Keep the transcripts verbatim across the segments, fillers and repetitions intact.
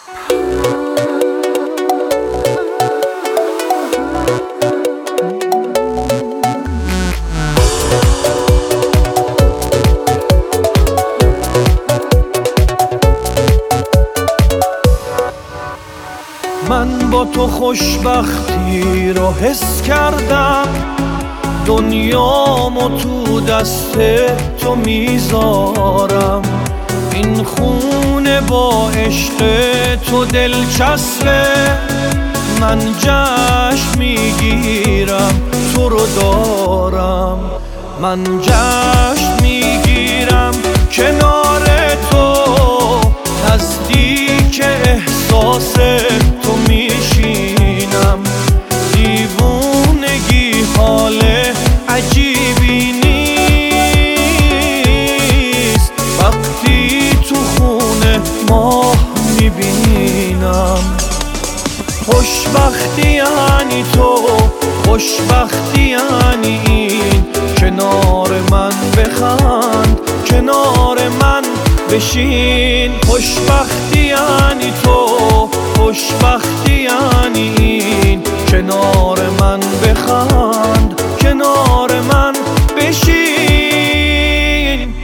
من با تو خوشبختی رو حس کردم، دنیامو تو دست تو میذارم. این خونه با عشق تو دلچسبه، من جشن میگیرم تو رو دارم. من جشن میگیرم کنار تو، نزدیک احساس تو میشینم. دیوونگی حال عجیبی نیست وقتی تو خونه ماه میبینم. خوشبختی یعنی تو، خوشبختی یعنی این، کنار من بخند کنار من بشین. خوشبختی یعنی تو، خوشبختی یعنی این، کنار من بخند کنار من بشین.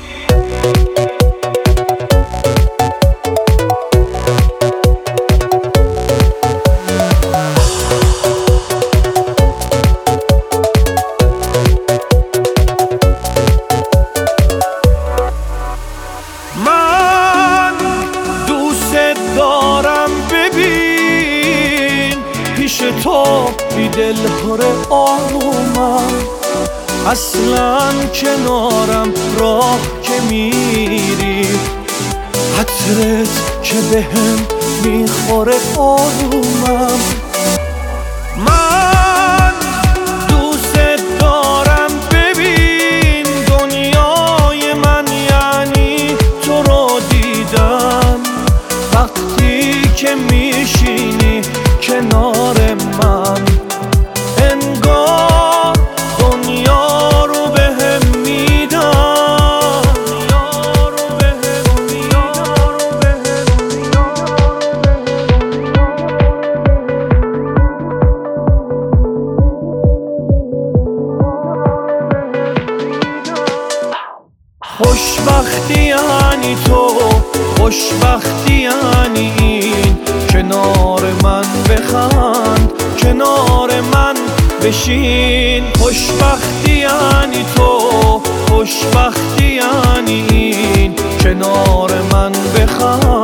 من دوست دارم، ببین پیش تو بی دل پر آرومم. اصلا کنارم راه که میری، عطرت که بهم میخوره آرومم. من دوست دارم، ببین دنیای من یعنی تو رو دیدن. وقتی که میشینی کنار من، انگار دنیا رو بهم میدن. خوشبختی یعنی تو، خوشبختی یعنی این، کنار من بخند کنار من بشین. خوشبختی یعنی تو، خوشبختی یعنی این، کنار من بخند